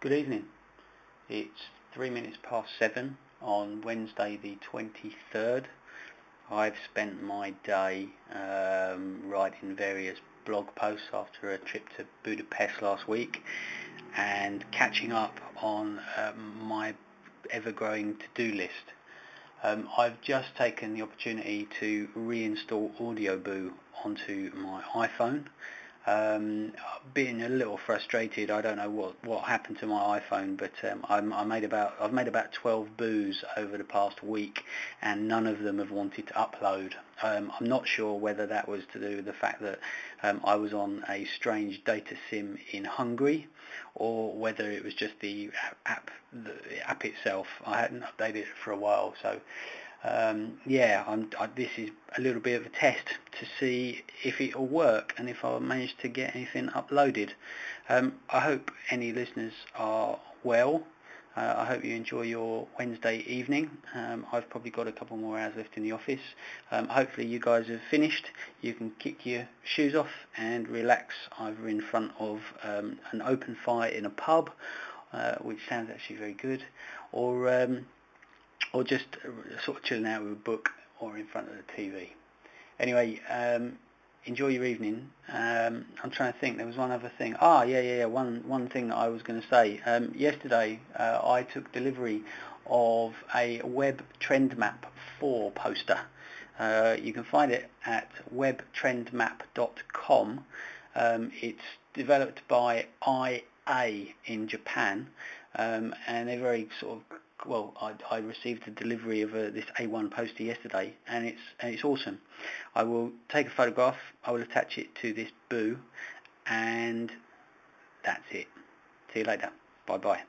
Good evening. It's 7 on Wednesday the 23rd. I've spent my day writing various blog posts after a trip to Budapest last week and catching up on my ever-growing to-do list. I've just taken the opportunity to reinstall AudioBoo onto my iPhone. Being a little frustrated, I don't know what happened to my iPhone, but I've made about 12 boos over the past week, and none of them have wanted to upload. I'm not sure whether that was to do with the fact that I was on a strange data sim in Hungary, or whether it was just the app itself. I hadn't updated it for a while, so. This is a little bit of a test to see if it will work and if I'll manage to get anything uploaded. I hope any listeners are well. I hope you enjoy your Wednesday evening. I've probably got a couple more hours left in the office. Hopefully you guys have finished. You can kick your shoes off and relax either in front of an open fire in a pub, which sounds actually very good, or just sort of chilling out with a book or in front of the TV. Anyway, enjoy your evening. I'm trying to think. There was one other thing. One thing that I was going to say. Yesterday, I took delivery of a Web Trend Map 4 poster. You can find it at webtrendmap.com. It's developed by IA in Japan, and they're very sort of. Well, I received the delivery of this A1 poster yesterday, and it's awesome. I will take a photograph, I will attach it to this boo, and that's it. See you later. Bye bye.